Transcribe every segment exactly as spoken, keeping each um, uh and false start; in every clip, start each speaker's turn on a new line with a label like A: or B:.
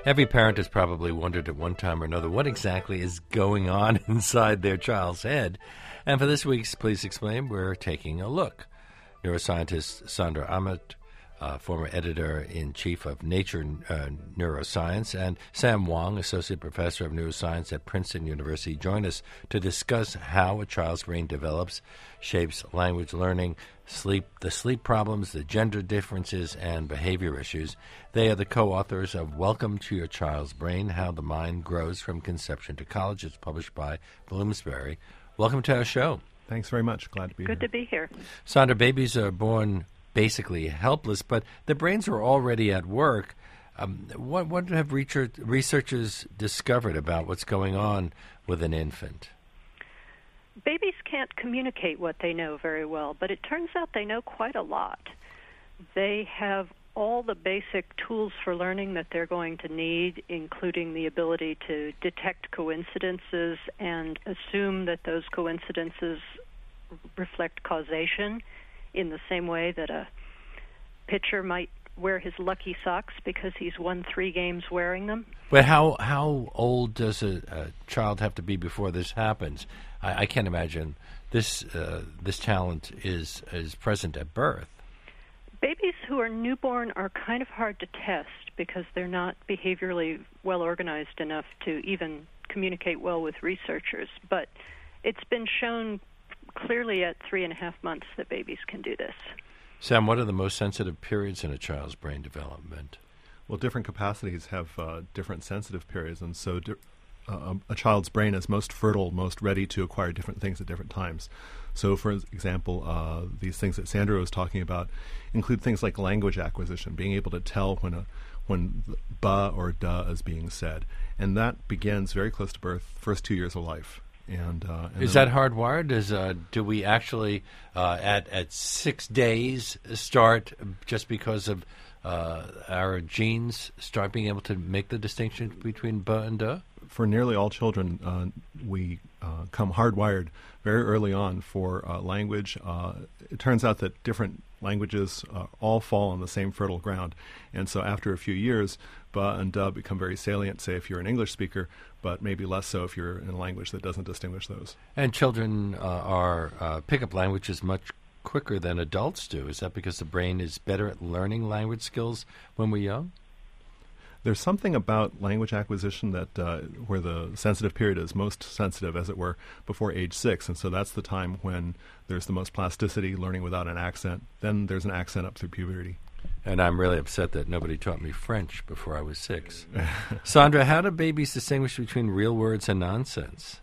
A: Every parent has probably wondered at one time or another what exactly is going on inside their child's head. And for this week's Please Explain, we're taking a look. Neuroscientist Sandra Ament, uh, former editor-in-chief of Nature uh, Neuroscience, and Sam Wong, associate professor of neuroscience at Princeton University, join us to discuss how a child's brain develops, shapes language learning, sleep, the sleep problems, the gender differences, and behavior issues. They are the co-authors of Welcome to Your Child's Brain, How the Mind Grows from Conception to College. It's published by Bloomsbury. Welcome to our show.
B: Thanks very much. Glad to be
C: Good
B: here.
C: to be here.
A: Sandra, babies are born basically helpless, but their brains are already at work. Um, what, what have research, researchers discovered about what's going on with an infant?
C: Babies can't communicate what they know very well, but it turns out they know quite a lot. They have all the basic tools for learning that they're going to need, including the ability to detect coincidences and assume that those coincidences reflect causation in the same way that a pitcher might wear his lucky socks because he's won three games wearing them.
A: But how how old does a, a child have to be before this happens? I, I can't imagine this uh, this talent is is present at birth.
C: Babies who are newborn are kind of hard to test because they're not behaviorally well organized enough to even communicate well with researchers. But it's been shown clearly at three and a half months that babies can do this.
A: Sam, what are the most sensitive periods in a child's brain development?
B: Well, different capacities have uh, different sensitive periods, and so di- uh, a child's brain is most fertile, most ready to acquire different things at different times. So, for example, uh, these things that Sandra was talking about include things like language acquisition, being able to tell when a when ba or da is being said, and that begins very close to birth, first two years of life. And, uh, and
A: is that hardwired? Is uh, do we actually uh, at at six days start just because of uh, our genes start being able to make the distinction between ba and da?
B: For nearly all children, uh, we uh, come hardwired very early on for uh, language. Uh, it turns out that different languages uh, all fall on the same fertile ground. And so after a few years, ba and da become very salient, say, if you're an English speaker, but maybe less so if you're in a language that doesn't distinguish those.
A: And children uh, are uh, pick up languages much quicker than adults do. Is that because the brain is better at learning language skills when we're young?
B: There's something about language acquisition that uh, where the sensitive period is most sensitive, as it were, before age six. And so that's the time when there's the most plasticity, learning without an accent. Then there's an accent up through puberty.
A: And I'm really upset that nobody taught me French before I was six. Sandra, how do babies distinguish between real words and nonsense?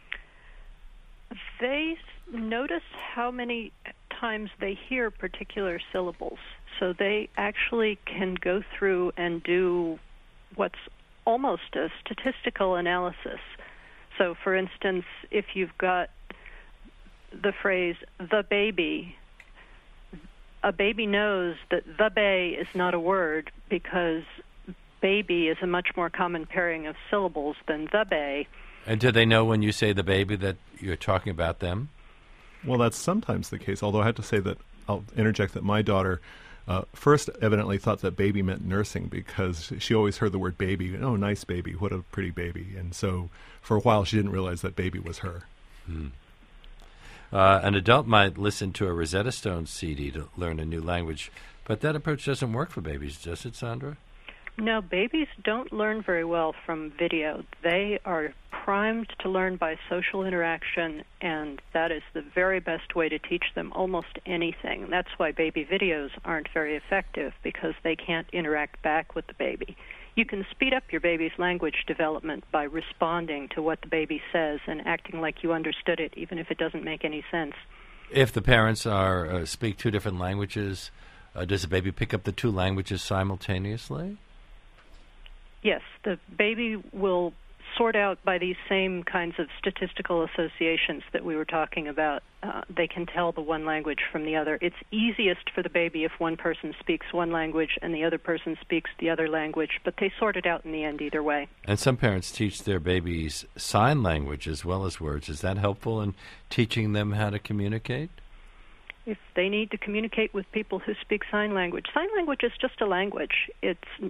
C: They notice how many times they hear particular syllables. So they actually can go through and do what's almost a statistical analysis. So, for instance, if you've got the phrase, the baby, a baby knows that the bay is not a word because baby is a much more common pairing of syllables than the bay.
A: And do they know when you say the baby that you're talking about them?
B: Well, that's sometimes the case, although I have to say that I'll interject that my daughter uh, first evidently thought that baby meant nursing because she always heard the word baby. Oh, nice baby. What a pretty baby. And so for a while she didn't realize that baby was her.
A: Hmm. Uh, an adult might listen to a Rosetta Stone C D to learn a new language, but that approach doesn't work for babies, does it, Sandra?
C: No, babies don't learn very well from video. They are primed to learn by social interaction, and that is the very best way to teach them almost anything. That's why baby videos aren't very effective, because they can't interact back with the baby. You can speed up your baby's language development by responding to what the baby says and acting like you understood it, even if it doesn't make any sense.
A: If the parents are uh, speak two different languages, uh, does the baby pick up the two languages simultaneously?
C: Yes, the baby will sort out by these same kinds of statistical associations that we were talking about. Uh, they can tell the one language from the other. It's easiest for the baby if one person speaks one language and the other person speaks the other language, but they sort it out in the end either way.
A: And some parents teach their babies sign language as well as words. Is that helpful in teaching them how to communicate?
C: If they need to communicate with people who speak sign language, sign language is just a language. It's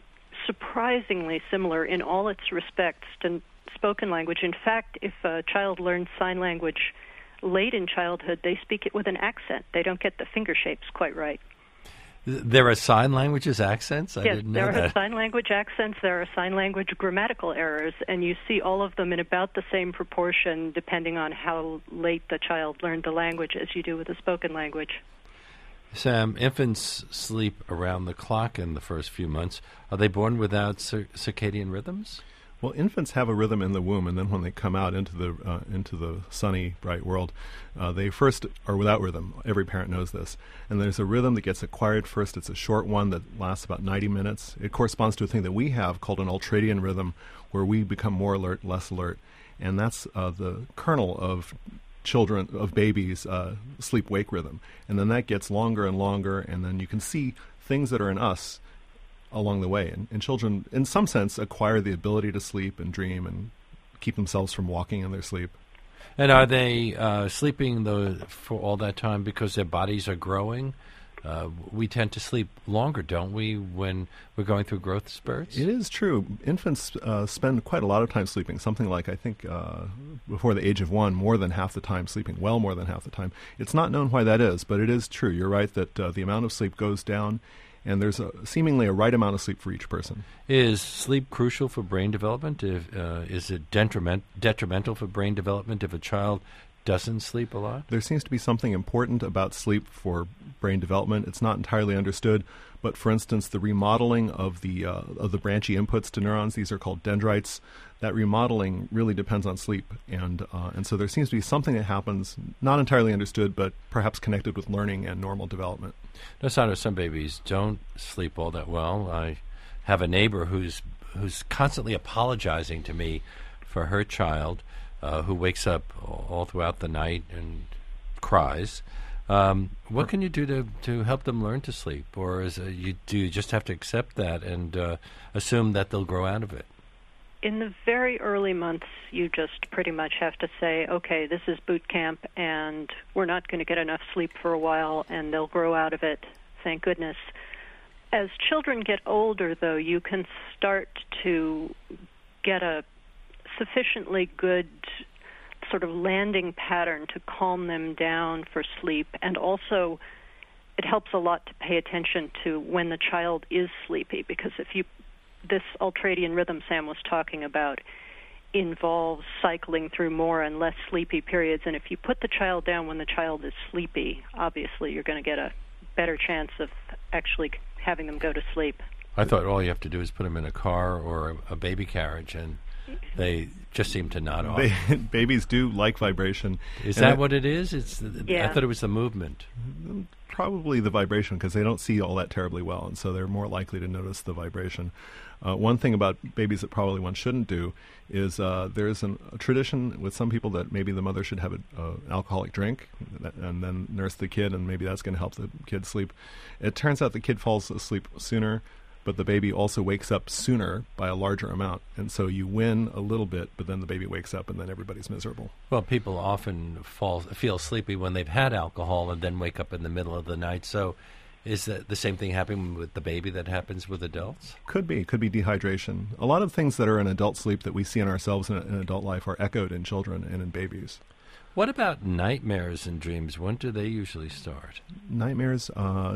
C: surprisingly similar in all its respects to spoken language. In fact, if a child learns sign language late in childhood, they speak it with an accent. They don't get the finger shapes quite right.
A: There are sign languages accents? I
C: yes,
A: didn't know
C: there
A: that.
C: are sign language accents, there are sign language grammatical errors, and you see all of them in about the same proportion depending on how late the child learned the language as you do with the spoken language.
A: Sam, infants sleep around the clock in the first few months. Are they born without cir- circadian rhythms?
B: Well, infants have a rhythm in the womb, and then when they come out into the uh, into the sunny, bright world, uh, they first are without rhythm. Every parent knows this. And there's a rhythm that gets acquired first. It's a short one that lasts about ninety minutes. It corresponds to a thing that we have called an ultradian rhythm, where we become more alert, less alert. And that's uh, the kernel of children, of babies' uh, sleep-wake rhythm. And then that gets longer and longer, and then you can see things that are in us along the way. And, and children, in some sense, acquire the ability to sleep and dream and keep themselves from walking in their sleep.
A: And are they uh, sleeping the, for all that time because their bodies are growing? Uh, we tend to sleep longer, don't we, when we're going through growth spurts?
B: It is true. Infants uh, spend quite a lot of time sleeping, something like, I think, uh, before the age of one, more than half the time sleeping, well more than half the time. It's not known why that is, but it is true. You're right that uh, the amount of sleep goes down, and there's a, seemingly a right amount of sleep for each person.
A: Is sleep crucial for brain development? If, uh, is it detriment, detrimental for brain development if a child doesn't sleep a lot?
B: There seems to be something important about sleep for brain development. It's not entirely understood, but for instance, the remodeling of the uh, of the branchy inputs to neurons, these are called dendrites, that remodeling really depends on sleep. And uh, and so there seems to be something that happens, not entirely understood, but perhaps connected with learning and normal development.
A: No, Sandra, some babies don't sleep all that well. I have a neighbor who's who's constantly apologizing to me for her child, uh, who wakes up all throughout the night and cries. Um, what can you do to, to help them learn to sleep? Or is uh, you, do you just have to accept that and uh, assume that they'll grow out of it?
C: In the very early months, you just pretty much have to say, okay, this is boot camp, and we're not going to get enough sleep for a while, and they'll grow out of it, thank goodness. As children get older, though, you can start to get a sufficiently good sort of landing pattern to calm them down for sleep, and also it helps a lot to pay attention to when the child is sleepy, because if you this ultradian rhythm Sam was talking about involves cycling through more and less sleepy periods, and if you put the child down when the child is sleepy, obviously you're going to get a better chance of actually having them go to sleep.
A: I thought all you have to do is put them in a car or a, a baby carriage, and they just seem to nod off.
B: Ba- babies do like vibration.
A: Is
B: and
A: that
B: it,
A: what it is? It's the,
C: yeah.
A: I thought it was the movement.
B: Probably the vibration, because they don't see all that terribly well, and so they're more likely to notice the vibration. Uh, one thing about babies that probably one shouldn't do is uh, there's an, a tradition with some people that maybe the mother should have an uh, alcoholic drink that, and then nurse the kid, and maybe that's going to help the kid sleep. It turns out the kid falls asleep sooner, but the baby also wakes up sooner by a larger amount. And so you win a little bit, but then the baby wakes up and then everybody's miserable.
A: Well, people often fall feel sleepy when they've had alcohol and then wake up in the middle of the night. So is that the same thing happening with the baby that happens with adults?
B: Could be. Could be dehydration. A lot of things that are in adult sleep that we see in ourselves in, in adult life are echoed in children and in babies.
A: What about nightmares and dreams? When do they usually start?
B: Nightmares... Uh,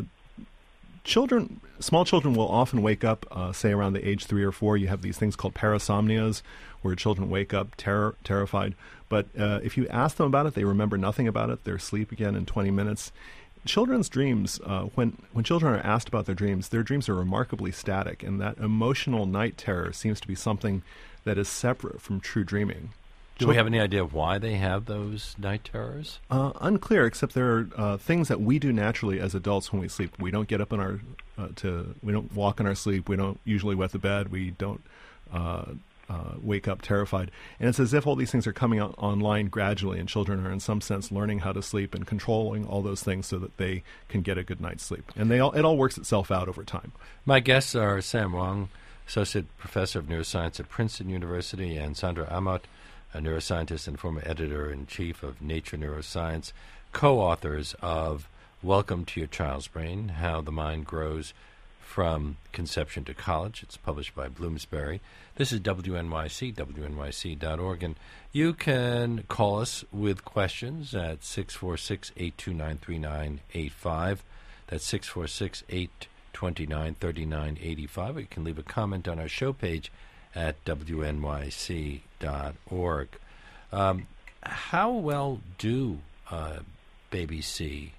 B: Children, small children will often wake up, uh, say around the age three or four. You have these things called parasomnias, where children wake up terror, terrified. But uh, if you ask them about it, they remember nothing about it. They're asleep again in twenty minutes. Children's dreams, uh, when, when children are asked about their dreams, their dreams are remarkably static, and that emotional night terror seems to be something that is separate from true dreaming.
A: Do we have any idea why they have those night terrors?
B: Uh, unclear, except there are uh, things that we do naturally as adults when we sleep. We don't get up in our uh, to we don't walk in our sleep. We don't usually wet the bed. We don't uh, uh, wake up terrified. And it's as if all these things are coming out online gradually, and children are in some sense learning how to sleep and controlling all those things so that they can get a good night's sleep. And they all, it all works itself out over time.
A: My guests are Sam Wang, Associate Professor of Neuroscience at Princeton University, and Sandra Amott, a neuroscientist and former editor-in-chief of Nature Neuroscience, co-authors of Welcome to Your Child's Brain, How the Mind Grows From Conception to College. It's published by Bloomsbury. This is W N Y C, W N Y C dot org. And you can call us with questions at six four six, eight two nine, three nine eight five. That's six four six, eight two nine, three nine eight five. Or you can leave a comment on our show page at W N Y C dot org. Um, how well do uh, babies see?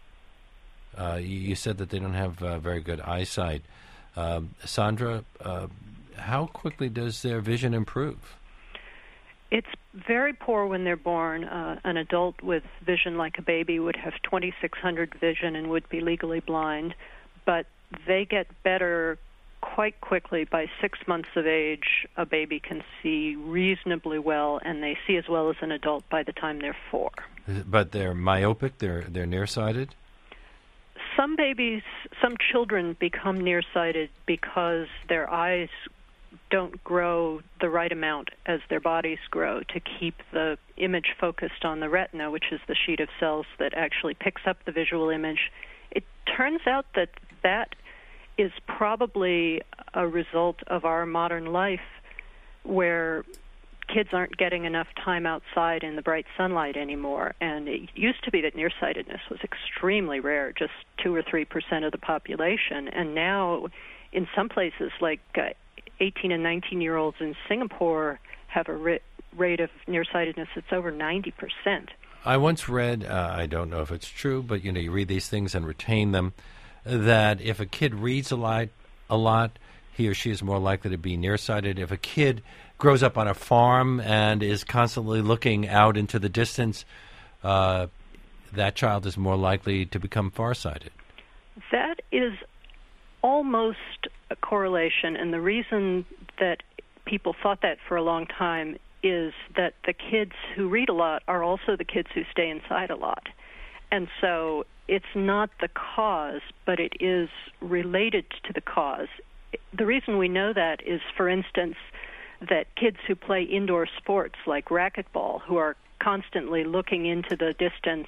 A: Uh, you, you said that they don't have uh, very good eyesight. Um, Sandra, uh, how quickly does their vision improve?
C: It's very poor when they're born. Uh, an adult with vision like a baby would have twenty-six hundred vision and would be legally blind, but they get better quite quickly. By six months of age, a baby can see reasonably well, and they see as well as an adult by the time they're four.
A: But they're myopic? They're, they're nearsighted?
C: Some babies, some children become nearsighted because their eyes don't grow the right amount as their bodies grow to keep the image focused on the retina, which is the sheet of cells that actually picks up the visual image. It turns out that that is probably a result of our modern life where kids aren't getting enough time outside in the bright sunlight anymore. And it used to be that nearsightedness was extremely rare, just two or three percent of the population. And now in some places like uh, eighteen and nineteen-year-olds in Singapore have a ri- rate of nearsightedness that's over ninety percent.
A: I once read, uh, I don't know if it's true, but you know, you read these things and retain them, that if a kid reads a lot, a lot, he or she is more likely to be nearsighted. If a kid grows up on a farm and is constantly looking out into the distance, uh, that child is more likely to become farsighted.
C: That is almost a correlation, and the reason that people thought that for a long time is that the kids who read a lot are also the kids who stay inside a lot. And so it's not the cause, but it is related to the cause. The reason we know that is, for instance, that kids who play indoor sports like racquetball, who are constantly looking into the distance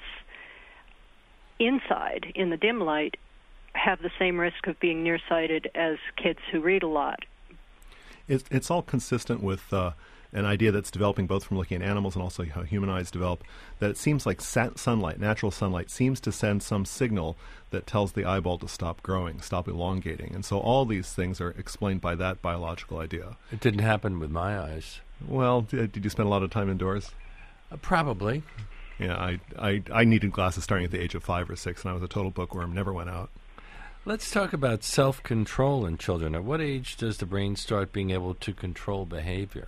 C: inside in the dim light, have the same risk of being nearsighted as kids who read a lot.
B: It's, it's all consistent with uh, an idea that's developing both from looking at animals and also how human eyes develop, that it seems like sat- sunlight, natural sunlight, seems to send some signal that tells the eyeball to stop growing, stop elongating. And so all these things are explained by that biological idea.
A: It didn't happen with my eyes.
B: Well, did, did you spend a lot of time indoors?
A: Uh, probably.
B: Yeah, I, I, I needed glasses starting at the age of five or six, and I was a total bookworm, never went out.
A: Let's talk about self-control in children. At what age does the brain start being able to control behavior?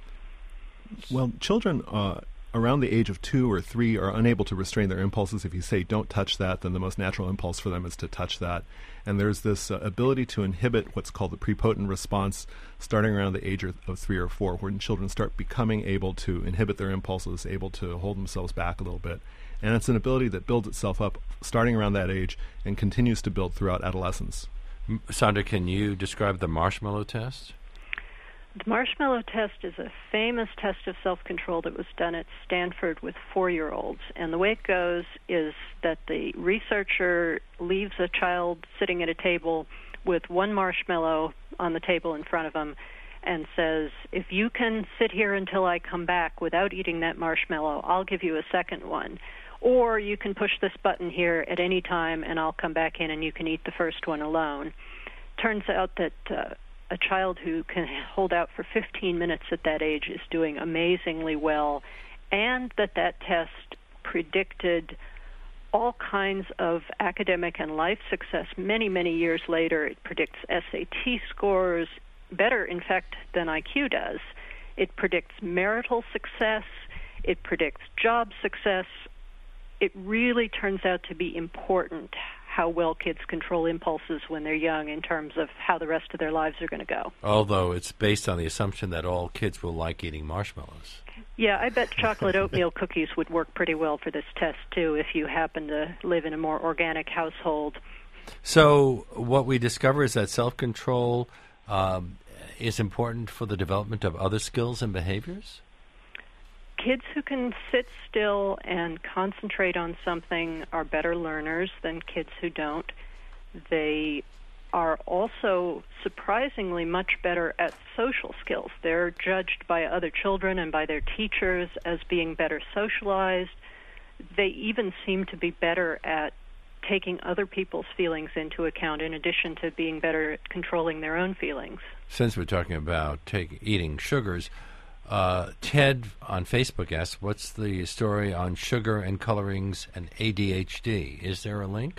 B: Well, children uh, around the age of two or three are unable to restrain their impulses. If you say, don't touch that, then the most natural impulse for them is to touch that. And there's this uh, ability to inhibit what's called the prepotent response starting around the age of, of three or four, when children start becoming able to inhibit their impulses, able to hold themselves back a little bit. And it's an ability that builds itself up starting around that age and continues to build throughout adolescence.
A: Sandra, can you describe the marshmallow test?
C: The marshmallow test is a famous test of self-control that was done at Stanford with four-year-olds. And the way it goes is that the researcher leaves a child sitting at a table with one marshmallow on the table in front of him and says, if you can sit here until I come back without eating that marshmallow, I'll give you a second one. Or you can push this button here at any time and I'll come back in and you can eat the first one alone. Turns out that uh, a child who can hold out for fifteen minutes at that age is doing amazingly well, and that that test predicted all kinds of academic and life success many, many years later. It predicts S A T scores, better, in fact, than I Q does. It predicts marital success. It predicts job success. It really turns out to be important how well kids control impulses when they're young in terms of how the rest of their lives are going to go.
A: Although it's based on the assumption that all kids will like eating marshmallows.
C: Yeah, I bet chocolate oatmeal cookies would work pretty well for this test, too, if you happen to live in a more organic household.
A: So what we discover is that self-control um, is important for the development of other skills and behaviors?
C: Kids who can sit still and concentrate on something are better learners than kids who don't. They are also surprisingly much better at social skills. They're judged by other children and by their teachers as being better socialized. They even seem to be better at taking other people's feelings into account in addition to being better at controlling their own feelings.
A: Since we're talking about take, eating sugars, uh, Ted on Facebook asks, what's the story on sugar and colorings and A D H D? Is there a link?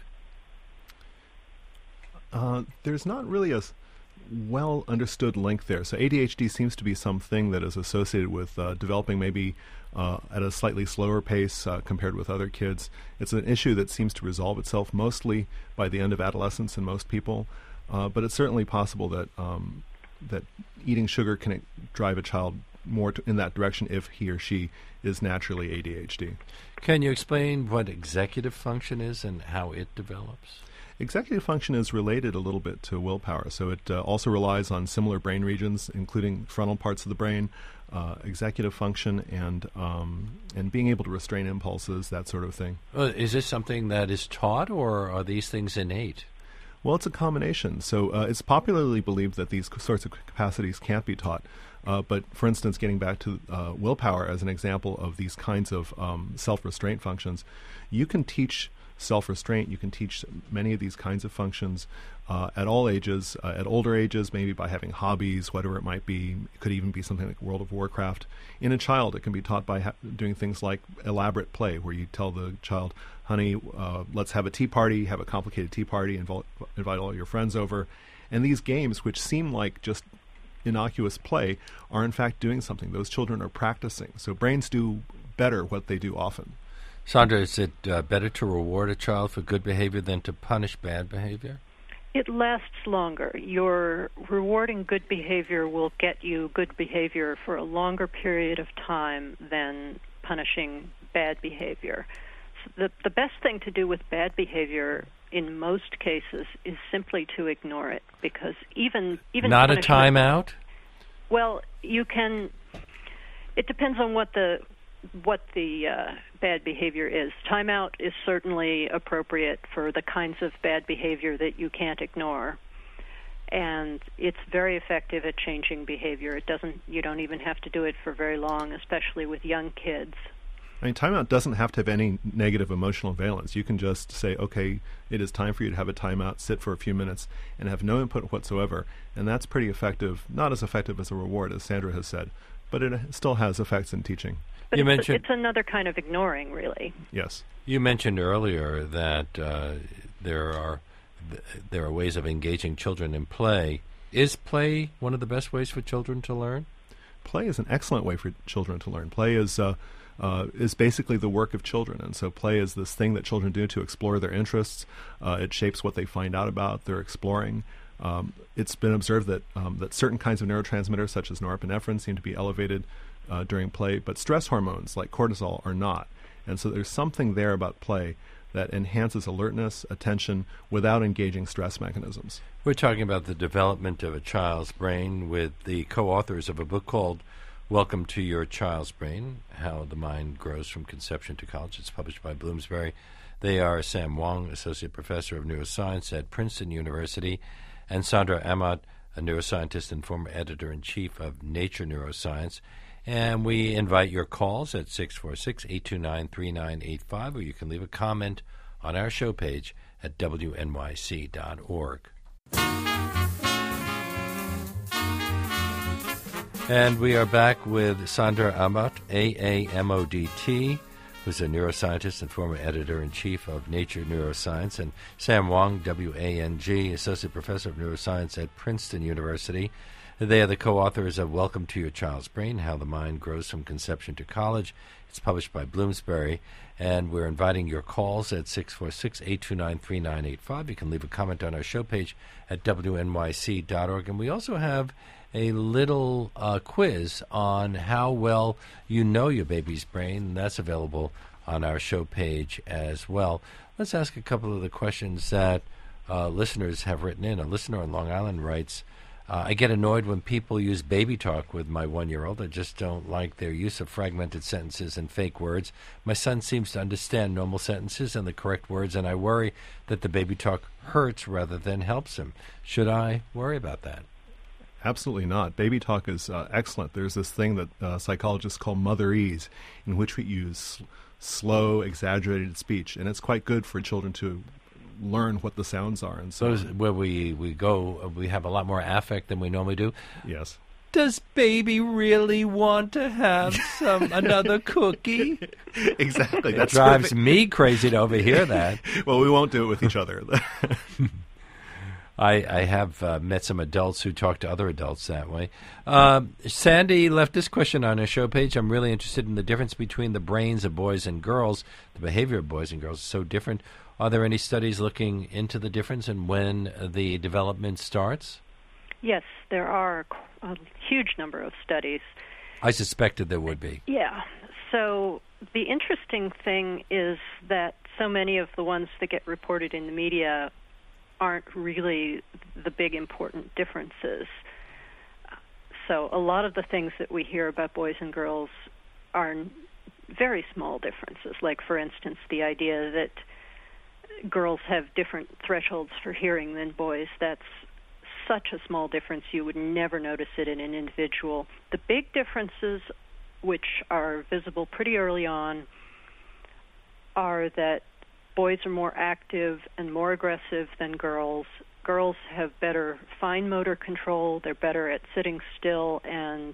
B: Uh, there's not really a s- well understood link there. So A D H D seems to be something that is associated with uh, developing maybe uh, at a slightly slower pace uh, compared with other kids. It's an issue that seems to resolve itself mostly by the end of adolescence in most people, uh, but it's certainly possible that um, that eating sugar can drive a child more to, in that direction if he or she is naturally A D H D.
A: Can you explain what executive function is and how it develops?
B: Executive function is related a little bit to willpower, so it uh, also relies on similar brain regions, including frontal parts of the brain, uh, executive function, and um, and being able to restrain impulses, that sort of thing.
A: Uh, is this something that is taught, or are these things innate?
B: Well, it's a combination. So uh, it's popularly believed that these sorts of capacities can't be taught. Uh, but, for instance, getting back to uh, willpower as an example of these kinds of um, self-restraint functions, you can teach self-restraint. You can teach many of these kinds of functions uh, at all ages, uh, at older ages, maybe by having hobbies, whatever it might be. It could even be something like World of Warcraft. In a child, it can be taught by ha- doing things like elaborate play, where you tell the child, honey, uh, let's have a tea party, have a complicated tea party, invite, invite all your friends over. And these games, which seem like just innocuous play, are in fact doing something. Those children are practicing. So brains do better what they do often.
A: Sandra, is it uh, better to reward a child for good behavior than to punish bad behavior?
C: It lasts longer. Your rewarding good behavior will get you good behavior for a longer period of time than punishing bad behavior. So the, the best thing to do with bad behavior in most cases is simply to ignore it, because even even
A: not a
C: punishment-
A: timeout?
C: Well, you can. It depends on what the what the uh, bad behavior is. Timeout is certainly appropriate for the kinds of bad behavior that you can't ignore, and it's very effective at changing behavior. It doesn't. You don't even have to do it for very long, especially with young kids.
B: I mean, timeout doesn't have to have any negative emotional valence. You can just say, okay, it is time for you to have a timeout, sit for a few minutes, and have no input whatsoever. And that's pretty effective, not as effective as a reward, as Sandra has said, but it still has effects in teaching.
C: But
A: You
C: it's,
A: mentioned-
C: it's another kind of ignoring, really.
B: Yes.
A: You mentioned earlier that uh, there are th- there are ways of engaging children in play. Is play one of the best ways for children to learn?
B: Play is an excellent way for children to learn. Play is uh, uh, is basically the work of children, and so play is this thing that children do to explore their interests. Uh, it shapes what they find out about. They're exploring. Um, it's been observed that um, that certain kinds of neurotransmitters, such as norepinephrine, seem to be elevated uh, during play, but stress hormones like cortisol are not. And so there's something there about play that enhances alertness, attention, without engaging stress mechanisms.
A: We're talking about the development of a child's brain with the co-authors of a book called Welcome to Your Child's Brain, How the Mind Grows from Conception to College. It's published by Bloomsbury. They are Sam Wong, Associate Professor of Neuroscience at Princeton University, and Sandra Amott, a neuroscientist and former editor-in-chief of Nature Neuroscience. And we invite your calls at six four six, eight two nine, three nine eight five, or you can leave a comment on our show page at W N Y C dot org. And we are back with Sandra Amott, A A M O D T, who's a neuroscientist and former editor-in-chief of Nature Neuroscience, and Sam Wong, W A N G, Associate Professor of Neuroscience at Princeton University. They are the co-authors of Welcome to Your Child's Brain, How the Mind Grows from Conception to College. It's published by Bloomsbury, and we're inviting your calls at six four six, eight two nine, three nine eight five. You can leave a comment on our show page at W N Y C dot org, and we also have a little uh, quiz on how well you know your baby's brain, and that's available on our show page as well. Let's ask a couple of the questions that uh, listeners have written in. A listener on Long Island writes, Uh, I get annoyed when people use baby talk with my one-year-old. I just don't like their use of fragmented sentences and fake words. My son seems to understand normal sentences and the correct words, and I worry that the baby talk hurts rather than helps him. Should I worry about that?
B: Absolutely not. Baby talk is uh, excellent. There's this thing that uh, psychologists call motherese, in which we use sl- slow, exaggerated speech, and it's quite good for children to learn what the sounds are. And so,
A: Those where we, we go, we have a lot more affect than we normally do.
B: yes.
A: Does baby really want to have some another cookie?
B: Exactly.
A: It
B: That's
A: drives
B: perfect.
A: me crazy to overhear that.
B: Well, we won't do it with each other.
A: I, I have uh, met some adults who talk to other adults that way. Um, Sandy left this question on her show page. I'm really interested in the difference between the brains of boys and girls. The behavior of boys and girls is so different. Are there any studies looking into the difference and when the development starts?
C: Yes, there are a huge number of studies.
A: I suspected there would be.
C: Yeah. So the interesting thing is that so many of the ones that get reported in the media aren't really the big important differences. So a lot of the things that we hear about boys and girls are very small differences. Like, for instance, the idea that girls have different thresholds for hearing than boys. That's such a small difference you would never notice it in an individual. The big differences, which are visible pretty early on, are that boys are more active and more aggressive than girls. Girls have better fine motor control. They're better at sitting still and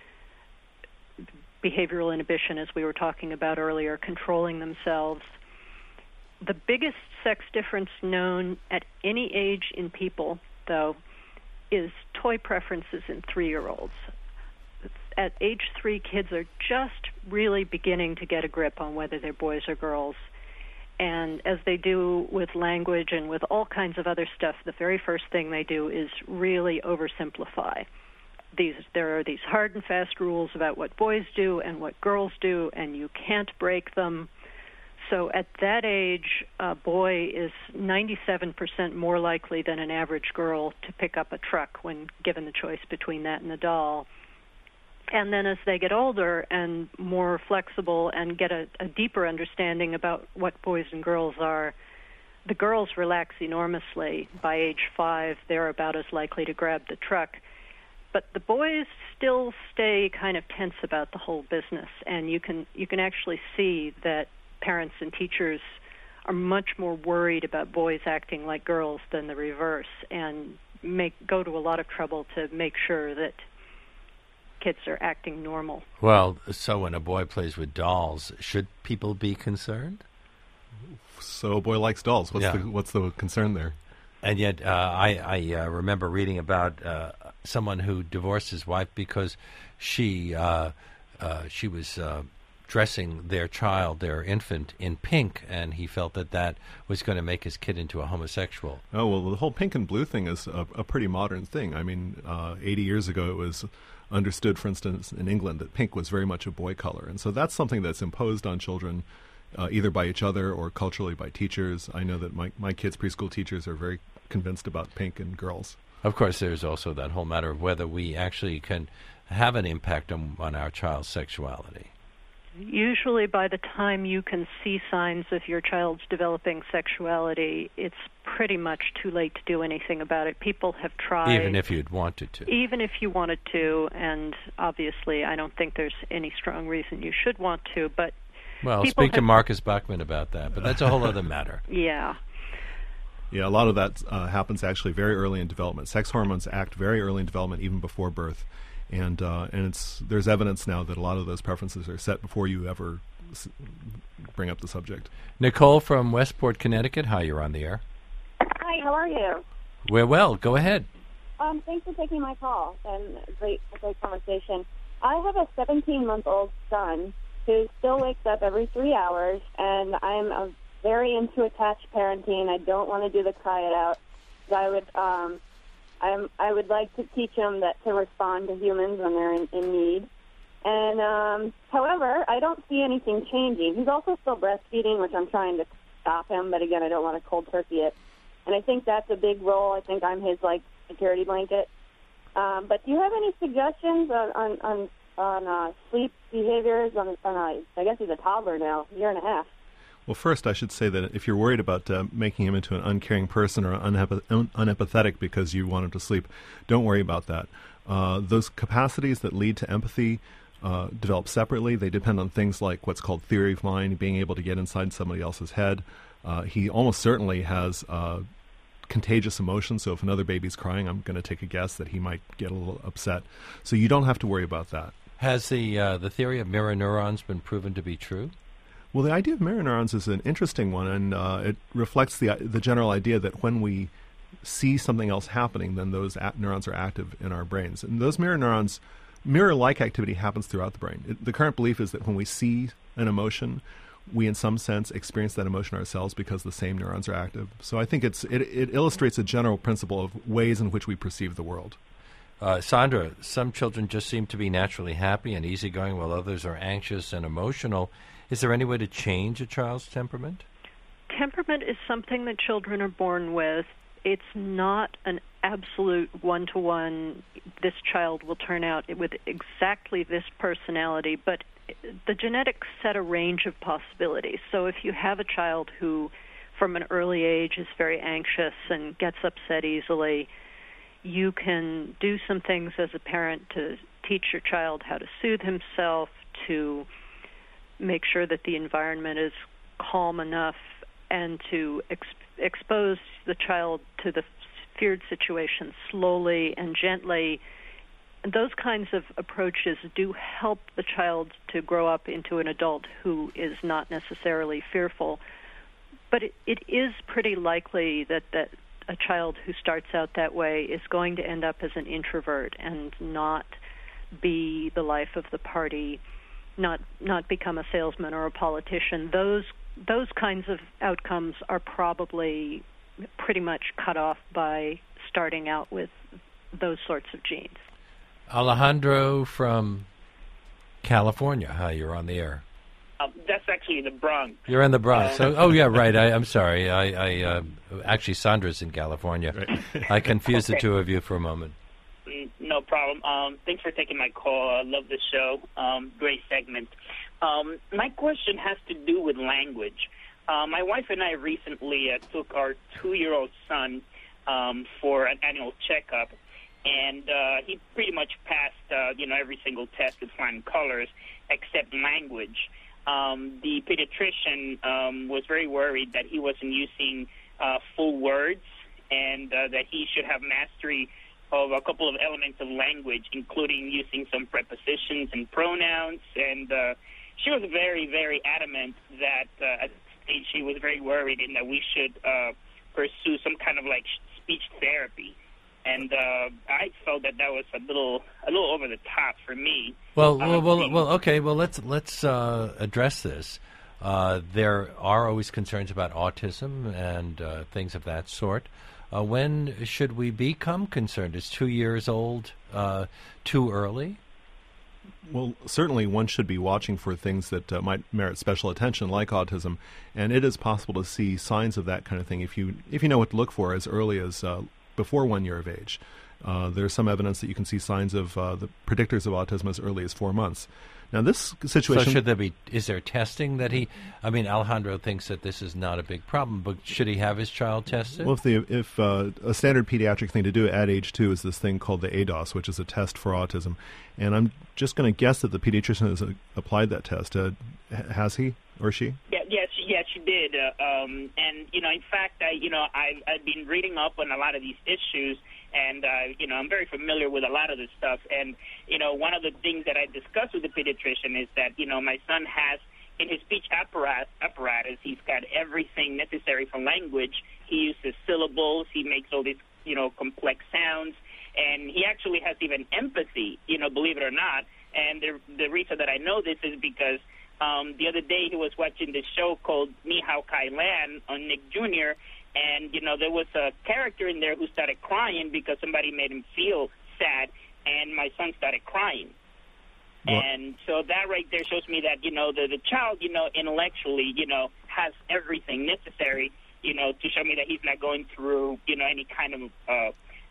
C: behavioral inhibition, as we were talking about earlier, controlling themselves. The biggest sex difference known at any age in people, though, is toy preferences in three-year-olds. At age three, kids are just really beginning to get a grip on whether they're boys or girls. And as they do with language and with all kinds of other stuff, the very first thing they do is really oversimplify. These, there are these hard and fast rules about what boys do and what girls do, and you can't break them. So at that age, a boy is ninety-seven percent more likely than an average girl to pick up a truck when given the choice between that and a doll. And then as they get older and more flexible and get a, a deeper understanding about what boys and girls are, the girls relax enormously. By age five, they're about as likely to grab the truck. But the boys still stay kind of tense about the whole business, and you can you can actually see that parents and teachers are much more worried about boys acting like girls than the reverse, and make go to a lot of trouble to make sure that kids are acting normal.
A: Well, so when a boy plays with dolls, should people be concerned?
B: So a boy likes dolls. What's
A: Yeah.
B: the what's the concern there?
A: And yet, uh, I, I uh, remember reading about uh, someone who divorced his wife because she uh, uh, she was uh, dressing their child, their infant, in pink, and he felt that that was going to make his kid into a homosexual.
B: Oh, well, the whole pink and blue thing is a, a pretty modern thing. I mean, uh, eighty years ago it was understood, for instance, in England that pink was very much a boy color. And so that's something that's imposed on children uh, either by each other or culturally by teachers. I know that my, my kids' preschool teachers are very convinced about pink and girls.
A: Of course, there's also that whole matter of whether we actually can have an impact on, on our child's sexuality.
C: Usually by the time you can see signs of your child's developing sexuality, it's pretty much too late to do anything about it. People have tried.
A: Even if you'd wanted to.
C: Even if you wanted to, and obviously I don't think there's any strong reason you should want to, but
A: Well,
C: people
A: speak to
C: have-
A: Marcus Bachman about that, but that's a whole other matter.
C: yeah.
B: Yeah, a lot of that uh, happens actually very early in development. Sex hormones act very early in development, even before birth. And uh, and it's there's evidence now that a lot of those preferences are set before you ever s- bring up the subject.
A: Nicole from Westport, Connecticut. Hi, you're on the air.
D: Hi, how are you?
A: We're well. Go ahead.
D: Um, thanks for taking my call, and a great, a great conversation. I have a seventeen-month-old son who still wakes up every three hours, and I'm a very into attached parenting. I don't want to do the cry it out. I would, um, I'm, I would like to teach him that to respond to humans when they're in, in need. And um, however, I don't see anything changing. He's also still breastfeeding, which I'm trying to stop him, but again, I don't want to cold turkey it. And I think that's a big role. I think I'm his like security blanket. Um, but do you have any suggestions on on on, on uh, sleep behaviors on, on a, I guess he's a toddler now, a year and a half?
B: Well, first, I should say that if you're worried about uh, making him into an uncaring person or unempath- un- unempathetic because you want him to sleep, don't worry about that. Uh, those capacities that lead to empathy uh, develop separately. They depend on things like what's called theory of mind, being able to get inside somebody else's head. Uh, he almost certainly has uh, contagious emotions, so if another baby's crying, I'm going to take a guess that he might get a little upset. So you don't have to worry about that.
A: Has the uh, the theory of mirror neurons been proven to be true?
B: Well, the idea of mirror neurons is an interesting one, and uh, it reflects the the general idea that when we see something else happening, then those a- neurons are active in our brains. And those mirror neurons, mirror-like activity happens throughout the brain. It, the current belief is that when we see an emotion, we in some sense experience that emotion ourselves because the same neurons are active. So I think it's it, it illustrates a general principle of ways in which we perceive the world.
A: Uh, Sandra, some children just seem to be naturally happy and easygoing while others are anxious and emotional. Is there any way to change a child's temperament?
C: Temperament is something that children are born with. It's not an absolute one-to-one, this child will turn out with exactly this personality, but the genetics set a range of possibilities. So if you have a child who, from an early age, is very anxious and gets upset easily, you can do some things as a parent to teach your child how to soothe himself, to make sure that the environment is calm enough, and to ex- expose the child to the feared situation slowly and gently. Those kinds of approaches do help the child to grow up into an adult who is not necessarily fearful. But it, it is pretty likely that, that a child who starts out that way is going to end up as an introvert and not be the life of the party, not not become a salesman or a politician. Those those kinds of outcomes are probably pretty much cut off by starting out with those sorts of genes.
A: Alejandro from California. Hi, you're on the air.
E: Um, that's actually the Bronx.
A: You're in the Bronx. So, oh, yeah, right. I, I'm sorry. I, I uh, actually, Sandra's in California. Right. I confused okay. the two of you for a moment.
E: No problem. Um, thanks for taking my call. I love the show. Um, great segment. Um, my question has to do with language. Uh, my wife and I recently uh, took our two-year-old son um, for an annual checkup, and uh, he pretty much passed, uh, you know, every single test with flying colors except language. Um, the pediatrician um, was very worried that he wasn't using uh, full words and uh, that he should have mastery of a couple of elements of language, including using some prepositions and pronouns. And uh, she was very, very adamant that uh, at this stage she was very worried and that we should uh, pursue some kind of like speech therapy. And uh, I felt that that was a little, a little over the top for me.
A: Well, well, um, well, well okay. Well, let's let's uh, address this. Uh, there are always concerns about autism and uh, things of that sort. Uh, when should we become concerned? Is two years old uh, too early?
B: Well, certainly one should be watching for things that uh, might merit special attention, like autism, and it is possible to see signs of that kind of thing if you if you know what to look for as early as uh, before one year of age. Uh, there's some evidence that you can see signs of uh, the predictors of autism as early as four months. Now, this situation...
A: So should there be... Is there testing that he... I mean, Alejandro thinks that this is not a big problem, but should he have his child tested?
B: Well, if, the, if uh, a standard pediatric thing to do at age two is this thing called the A D O S, which is a test for autism. And I'm just going to guess that the pediatrician has uh, applied that test. Uh, has he or she?
E: Yeah, yes, yes, she did. Uh, um, and, you know, in fact, I, you know, I've, I've been reading up on a lot of these issues, and, uh, you know, I'm very familiar with a lot of this stuff. And, you know, one of the things that I discussed with the pediatrician is that, you know, my son has, in his speech apparatus, apparatus, he's got everything necessary for language. He uses syllables. He makes all these, you know, complex sounds. And he actually has even empathy, you know, believe it or not. And the, the reason that I know this is because um, the other day he was watching this show called Ni Hao Kai Lan on Nick Junior, and, you know, there was a character in there who started crying because somebody made him feel sad, and my son started crying. What? And so that right there shows me that, you know, the, the child, you know, intellectually, you know, has everything necessary, you know, to show me that he's not going through, you know, any kind of uh,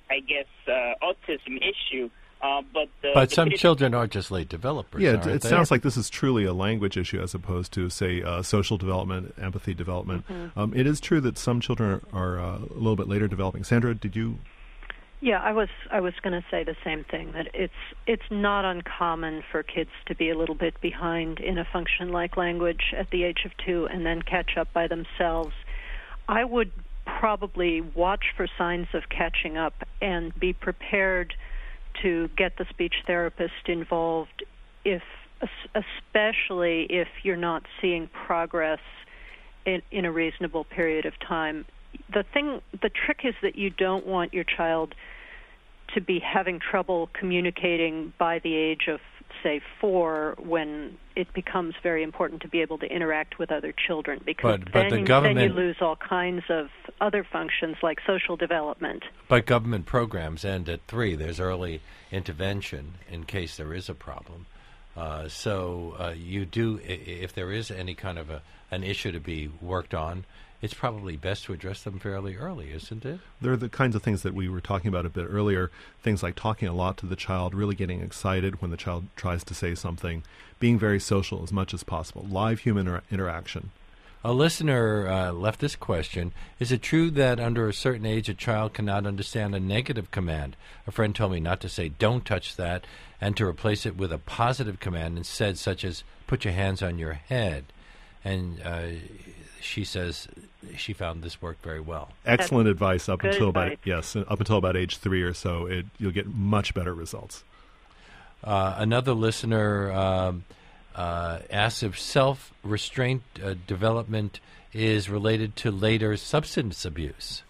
E: I guess, uh, autism issue. Uh, but uh,
A: but
E: the
A: some
E: pedi-
A: children are just late developers.
B: Yeah, it,
A: aren't
B: it
A: they?
B: sounds like this is truly a language issue as opposed to, say, uh, social development, empathy development.
C: Mm-hmm.
B: Um, it is true that some children are, are uh, a little bit later developing. Sandra, did you?
C: Yeah, I was I was going to say the same thing, that it's it's not uncommon for kids to be a little bit behind in a function like language at the age of two and then catch up by themselves. I would probably watch for signs of catching up and be prepared to get the speech therapist involved, if especially if you're not seeing progress in, in a reasonable period of time. The thing, the trick is that you don't want your child to be having trouble communicating by the age of, say, four, when it becomes very important to be able to interact with other children, because
A: But- but
C: then,
A: the
C: then
A: government-
C: you lose all kinds of other functions like social development.
A: But government programs end at three. There's early intervention in case there is a problem. Uh, so uh, you do, i- if there is any kind of a, an issue to be worked on, it's probably best to address them fairly early, isn't it?
B: They're the kinds of things that we were talking about a bit earlier, things like talking a lot to the child, really getting excited when the child tries to say something, being very social as much as possible, live human inter- interaction.
A: A listener uh, left this question: is it true that under a certain age a child cannot understand a negative command? A friend told me not to say "don't touch that" and to replace it with a positive command instead, such as "put your hands on your head." And uh, she says she found this worked very well.
B: Excellent
C: That's
B: advice up
C: good
B: until about
C: advice.
B: yes, up until about age three or so. It, you'll get much better results.
A: Uh, another listener um, uh, asks if self-restraint uh, development is related to later substance abuse.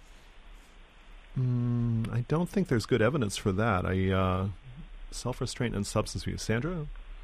B: Mm, I don't think there's good evidence for that. I uh, self-restraint and substance abuse. Sandra?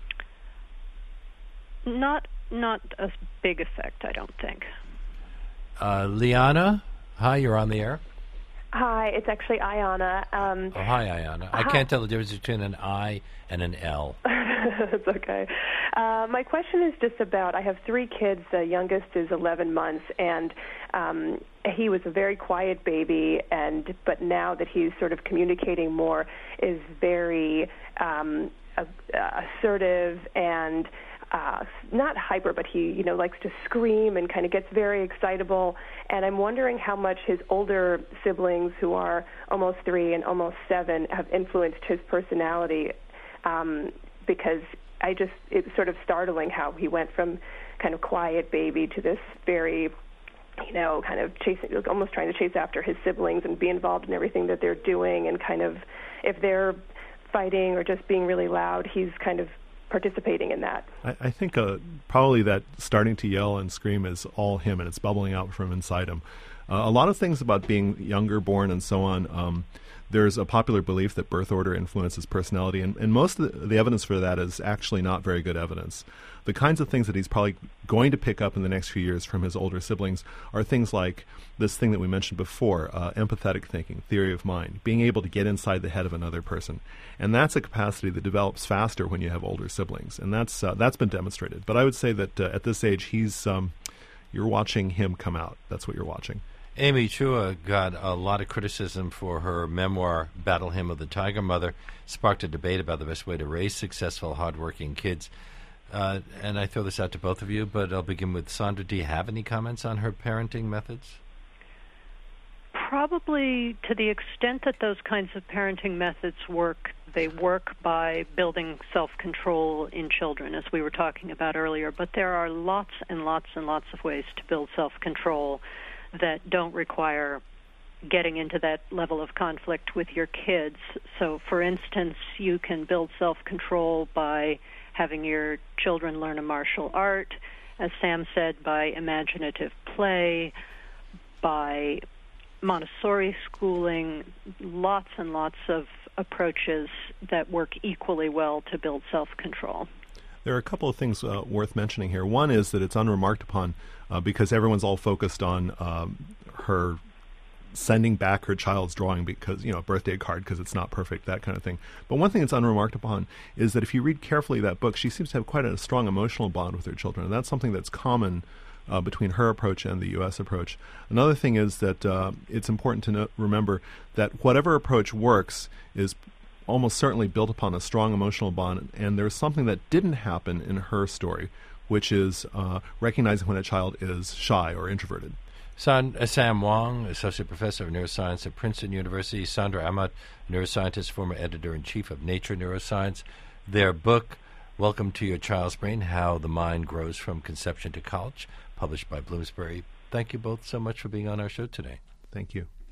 C: Not not a big effect, I don't think.
A: Uh, Liana, hi, you're on the air.
F: Hi, it's actually Ayana. Um,
A: Oh, hi, Ayana. I
F: Hi.
A: can't tell the difference between an I and an L.
F: It's okay. Uh, my question is just about, I have three kids. The youngest is eleven months, and um, he was a very quiet baby, and but now that he's sort of communicating more, is very um, uh, assertive and uh, not hyper, but he, you know, likes to scream and kind of gets very excitable. And I'm wondering how much his older siblings, who are almost three and almost seven, have influenced his personality. Um, because I just, it's sort of startling how he went from kind of quiet baby to this very, you know, kind of chasing, almost trying to chase after his siblings and be involved in everything that they're doing, and kind of, if they're fighting or just being really loud, he's kind of participating in that.
B: I, I think uh, probably that starting to yell and scream is all him, and it's bubbling out from inside him. Uh, a lot of things about being younger born and so on, um, there's a popular belief that birth order influences personality, and, and most of the, the evidence for that is actually not very good evidence. The kinds of things that he's probably going to pick up in the next few years from his older siblings are things like this thing that we mentioned before, uh, empathetic thinking, theory of mind, being able to get inside the head of another person. And that's a capacity that develops faster when you have older siblings, and that's uh, that's been demonstrated. But I would say that uh, at this age, he's um, you're watching him come out. That's what you're watching.
A: Amy Chua got a lot of criticism for her memoir, Battle Hymn of the Tiger Mother, sparked a debate about the best way to raise successful, hardworking kids. Uh, and I throw this out to both of you, but I'll begin with Sandra. Do you have any comments on her parenting methods?
C: Probably to the extent that those kinds of parenting methods work, they work by building self-control in children, as we were talking about earlier. But there are lots and lots and lots of ways to build self-control that don't require getting into that level of conflict with your kids. So, for instance, you can build self-control by having your children learn a martial art, as Sam said, by imaginative play, by Montessori schooling, lots and lots of approaches that work equally well to build self-control.
B: There are a couple of things uh, worth mentioning here. One is that it's unremarked upon uh, because everyone's all focused on um, her sending back her child's drawing because, you know, a birthday card because it's not perfect, that kind of thing. But one thing that's unremarked upon is that if you read carefully that book, she seems to have quite a strong emotional bond with her children. And that's something that's common uh, between her approach and the U S approach. Another thing is that uh, it's important to no- remember that whatever approach works is almost certainly built upon a strong emotional bond, and there's something that didn't happen in her story, which is uh, recognizing when a child is shy or introverted.
A: San, uh, Sam Wong, Associate Professor of Neuroscience at Princeton University. Sandra Amat, neuroscientist, former editor-in-chief of Nature Neuroscience. Their book, Welcome to Your Child's Brain, How the Mind Grows from Conception to College, published by Bloomsbury. Thank you both so much for being on our show today.
B: Thank you.